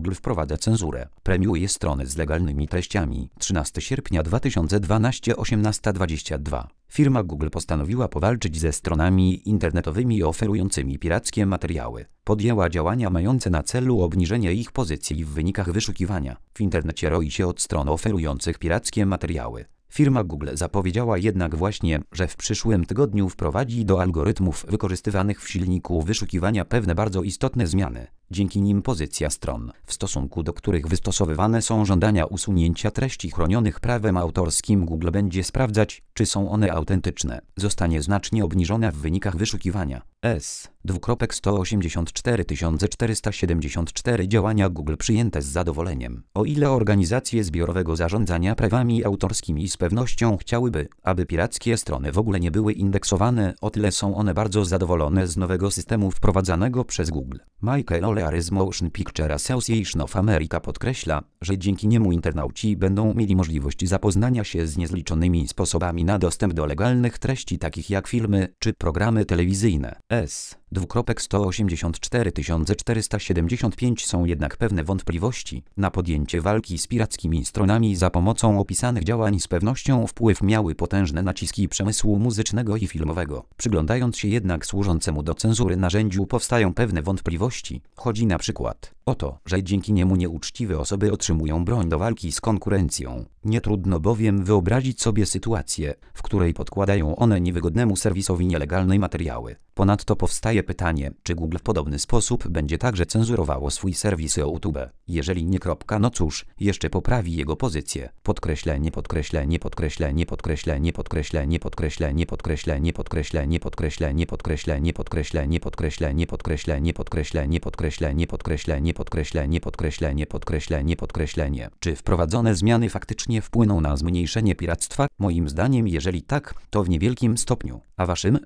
Google wprowadza cenzurę. Premiuje strony z legalnymi treściami. 13 sierpnia 2012, 18:22. Firma Google postanowiła powalczyć ze stronami internetowymi oferującymi pirackie materiały. Podjęła działania mające na celu obniżenie ich pozycji w wynikach wyszukiwania. W internecie roi się od stron oferujących pirackie materiały. Firma Google zapowiedziała jednak właśnie, że w przyszłym tygodniu wprowadzi do algorytmów wykorzystywanych w silniku wyszukiwania pewne bardzo istotne zmiany. Dzięki nim pozycja stron, w stosunku do których wystosowywane są żądania usunięcia treści chronionych prawem autorskim, Google będzie sprawdzać, czy są one autentyczne, zostanie znacznie obniżona w wynikach wyszukiwania. S. 48474 działania Google przyjęte z zadowoleniem. O ile organizacje zbiorowego zarządzania prawami autorskimi z pewnością chciałyby, aby pirackie strony w ogóle nie były indeksowane, o tyle są one bardzo zadowolone z nowego systemu wprowadzanego przez Google. Michael O'Leary z Motion Picture Association of America podkreśla, że dzięki niemu internauci będą mieli możliwość zapoznania się z niezliczonymi sposobami na dostęp do legalnych treści takich jak filmy czy programy telewizyjne. S. 48475 są jednak pewne wątpliwości. Na podjęcie walki z pirackimi stronami za pomocą opisanych działań z pewnością wpływ miały potężne naciski przemysłu muzycznego i filmowego. Przyglądając się jednak służącemu do cenzury narzędziu, powstają pewne wątpliwości. Chodzi na przykład o to, że dzięki niemu nieuczciwe osoby otrzymują broń do walki z konkurencją. Nie trudno bowiem wyobrazić sobie sytuację, w której podkładają one niewygodnemu serwisowi nielegalne materiały. Ponadto powstaje pytanie, czy Google w podobny sposób będzie także cenzurowało swój serwis YouTube. Jeżeli nie, no cóż, jeszcze poprawi jego pozycję. Podkreślenie, podkreślenie, podkreślenie, podkreślenie, podkreślenie, podkreślenie, podkreślenie, podkreślenie, podkreślenie, podkreślenie, podkreślenie, podkreślenie, podkreślenie, podkreślenie, podkreślenie, podkreślenie, podkreślenie, podkreślenie, podkreślenie, podkreślenie. Czy wprowadzone zmiany faktycznie wpłyną na zmniejszenie piractwa? Moim zdaniem, jeżeli tak, to w niewielkim stopniu. A waszym?